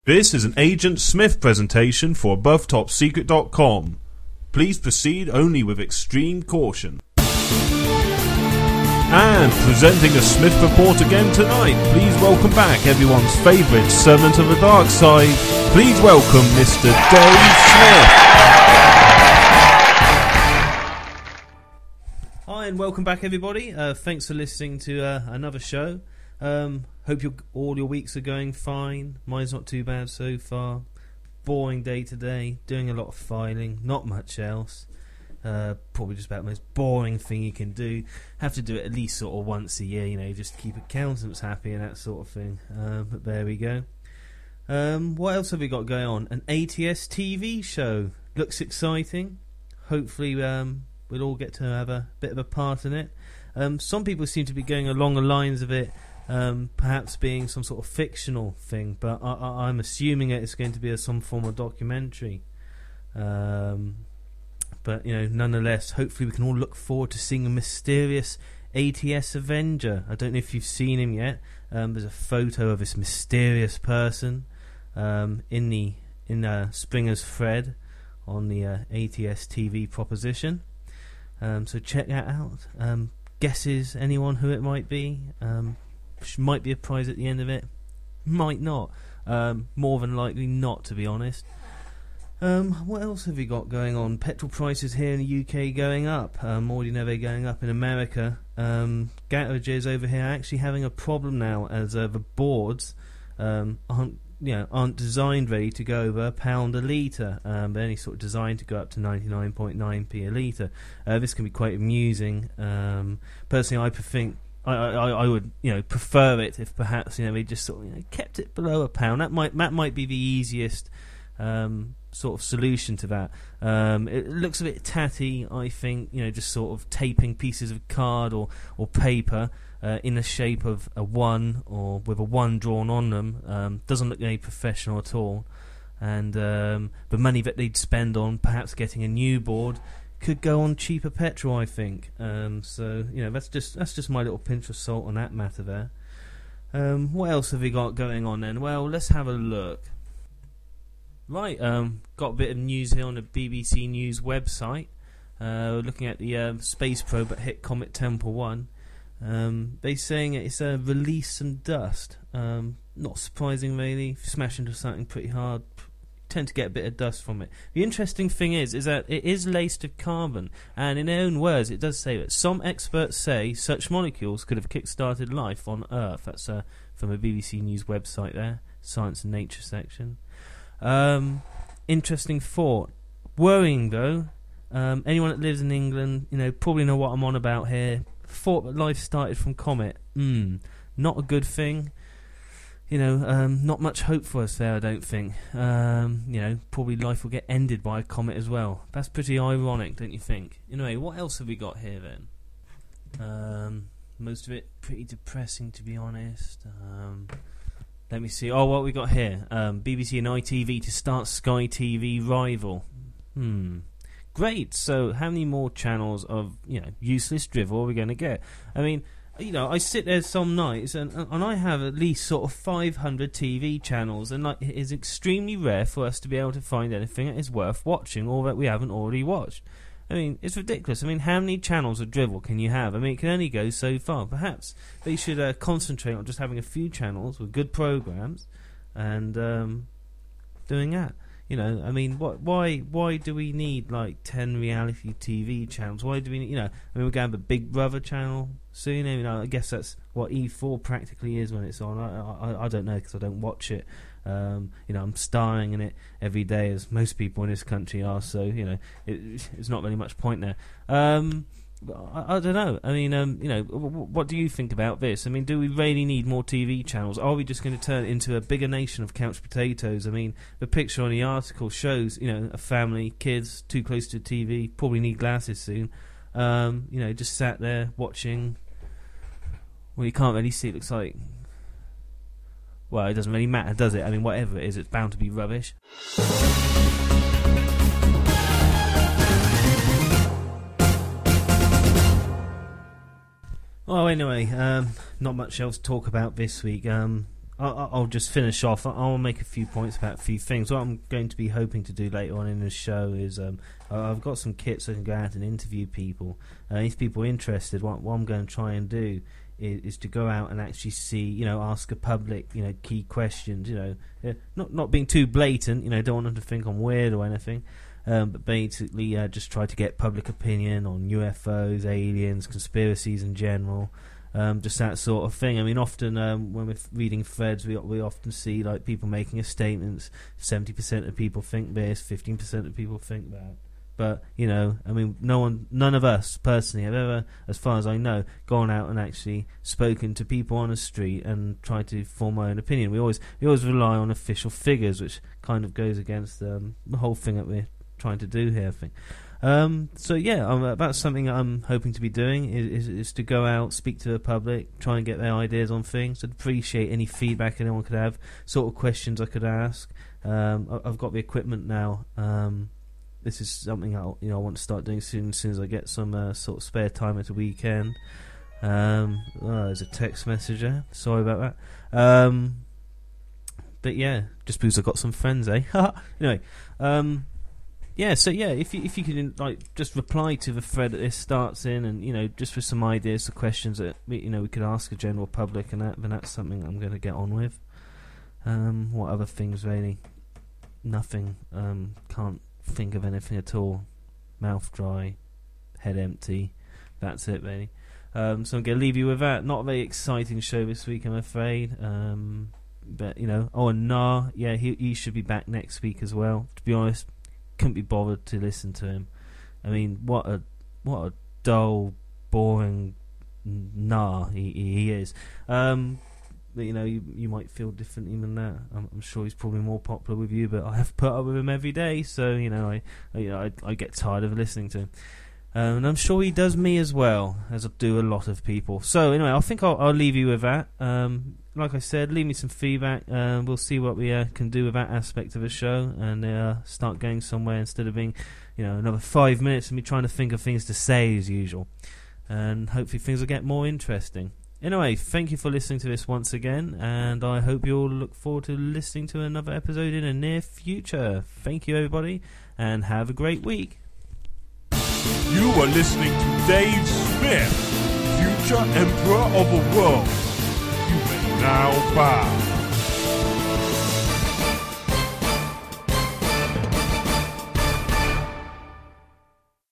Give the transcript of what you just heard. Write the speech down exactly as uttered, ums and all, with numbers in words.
This is an Agent Smith presentation for above top secret dot com. Please proceed only with extreme caution. And presenting a Smith report again tonight, please welcome back everyone's favourite servant of the dark side. Please welcome Mister Dave Smith. Hi and welcome back everybody. Uh, thanks for listening to uh, another show. Um, hope your, all your weeks are going fine. Mine's not too bad so far. Boring day today, doing a lot of filing, not much else. Uh, probably just about the most boring thing you can do. Have to do it at least sort of once a year, you know, just to keep accountants happy and that sort of thing. Uh, but there we go. Um, what else have we got going on? An A T S T V show. Looks exciting. Hopefully um, we'll all get to have a bit of a part in it. Um, some people seem to be going along the lines of it Um, perhaps being some sort of fictional thing, but I, I, I'm assuming it's going to be a, some form of documentary. Um, but, you know, nonetheless, hopefully we can all look forward to seeing a mysterious A T S Avenger. I don't know if you've seen him yet. Um, there's a photo of this mysterious person um, in the in uh, Springer's thread on the uh, A T S T V proposition. Um, so check that out. Um, guesses, anyone who it might be? Um, Might be a prize at the end of it, might not. Um, more than likely not, to be honest. Um, what else have we got going on? Petrol prices here in the U K going up. Um, more than ever going up in America. Um, garages over here are actually having a problem now, as uh, the boards um, aren't, you know, aren't designed ready to go over a pound a litre. Um, they're only sort of designed to go up to ninety-nine point nine p a litre. Uh, this can be quite amusing. Um, personally, I think. I, I, I would, you know, prefer it if perhaps, you know, they just sort of, you know, kept it below a pound. That might that might be the easiest um, sort of solution to that. Um, it looks a bit tatty, I think, you know, just sort of taping pieces of card or or paper uh, in the shape of a one or with a one drawn on them. Um, doesn't look any professional at all. And um, the money that they'd spend on perhaps getting a new board could go on cheaper petrol, I think. Um, so you know, that's just that's just my little pinch of salt on that matter there. Um, what else have we got going on then? Well, let's have a look. Right, um, got a bit of news here on the B B C News website. Uh, looking at the uh, Space Probe that hit Comet Tempel one. Um, they're saying it's a release some dust. Um, not surprising, really. If you smash into something pretty hard, tend to get a bit of dust from it. The interesting thing is is that it is laced with carbon, and in their own words it does say that some experts say such molecules could have kick-started life on Earth. That's uh, from a B B C News website there, Science and Nature section. Um, interesting thought. Worrying though. Um, anyone that lives in England, you know, probably know what I'm on about here. Thought that life started from comet. Hmm, not a good thing. You know, um, not much hope for us there, I don't think. Um, you know, probably life will get ended by a comet as well. That's pretty ironic, don't you think? Anyway, what else have we got here then? Um, most of it pretty depressing, to be honest. Um, let me see. Oh, what we got here? Um, B B C and I T V to start Sky T V rival. Hmm. Great. So, how many more channels of, you know, useless drivel are we going to get? I mean, you know, I sit there some nights and and I have at least sort of five hundred T V channels, and like, it is extremely rare for us to be able to find anything that is worth watching or that we haven't already watched. I mean, it's ridiculous. I mean, how many channels of drivel can you have? I mean, it can only go so far. Perhaps they should uh, concentrate on just having a few channels with good programs and um, doing that. You know, I mean, what? Why? Why do we need like ten reality T V channels? Why do we? Need, you know, I mean, we're going to have a Big Brother channel soon. You know, I guess that's what E four practically is when it's on. I I, I don't know because I don't watch it. Um, you know, I'm starring in it every day, as most people in this country are. So you know, it, it's not really much point there. Um, I, I don't know. I mean, um, you know, w- w- what do you think about this? I mean, do we really need more T V channels? Are we just going to turn it into a bigger nation of couch potatoes? I mean, the picture on the article shows, you know, a family, kids, too close to T V, probably need glasses soon. Um, you know, just sat there watching. Well, you can't really see. It looks like. Well, it doesn't really matter, does it? I mean, whatever it is, it's bound to be rubbish. Well, anyway, um, not much else to talk about this week. Um, I'll, I'll just finish off. I'll make a few points about a few things. What I'm going to be hoping to do later on in the show is um, I've got some kits so I can go out and interview people. Uh, if people are interested, what, what I'm going to try and do is, is to go out and actually see, you know, ask a public, you know, key questions. You know, uh, not not being too blatant. You know, don't want them to think I'm weird or anything. Um, but basically, uh, just try to get public opinion on U F Os, aliens, conspiracies in general. Um, just that sort of thing. I mean, often um, when we're reading threads, we we often see like people making a statements. Seventy percent of people think this, fifteen percent of people think that. But you know, I mean, no one, none of us personally have ever, as far as I know, gone out and actually spoken to people on the street and tried to form my own opinion. We always we always rely on official figures, which kind of goes against um, the whole thing that we're trying to do here. I think. Um, so yeah, um, that's something I'm hoping to be doing is, is, is to go out, speak to the public, try and get their ideas on things. I'd appreciate any feedback anyone could have, sort of questions I could ask. Um, I, I've got the equipment now. Um, this is something I you know I want to start doing soon, as soon as I get some uh, sort of spare time at the weekend. Um, oh, there's a text message there. Sorry about that. Um, but yeah, just because I've got some friends, eh? Anyway. Um, Yeah, so yeah, if you if you can like just reply to the thread that this starts in, and you know just with some ideas, the questions that we, you know we could ask the general public, and that then that's something I'm going to get on with. Um, what other things really? Nothing. Um, can't think of anything at all. Mouth dry, head empty. That's it really. Um, so I'm going to leave you with that. Not a very exciting show this week, I'm afraid. Um, but you know, oh and Nah, yeah, he he should be back next week as well. To be honest. Couldn't be bothered to listen to him. I mean, what a what a dull, boring nah he he is. Um, but you know, you you might feel differently than that. I'm, I'm sure he's probably more popular with you, but I have to put up with him every day, so you know, I I, you know, I, I get tired of listening to him. Um, and I'm sure he does me as well, as I do a lot of people. So anyway, I think I'll, I'll leave you with that. Um, like I said, leave me some feedback. Uh, we'll see what we uh, can do with that aspect of the show, and uh, start going somewhere instead of being, you know, another five minutes of me trying to think of things to say as usual. And hopefully things will get more interesting. Anyway, thank you for listening to this once again, and I hope you'll look forward to listening to another episode in the near future. Thank you, everybody, and have a great week. You are listening to Dave Smith, future Emperor of the World. You may now bow.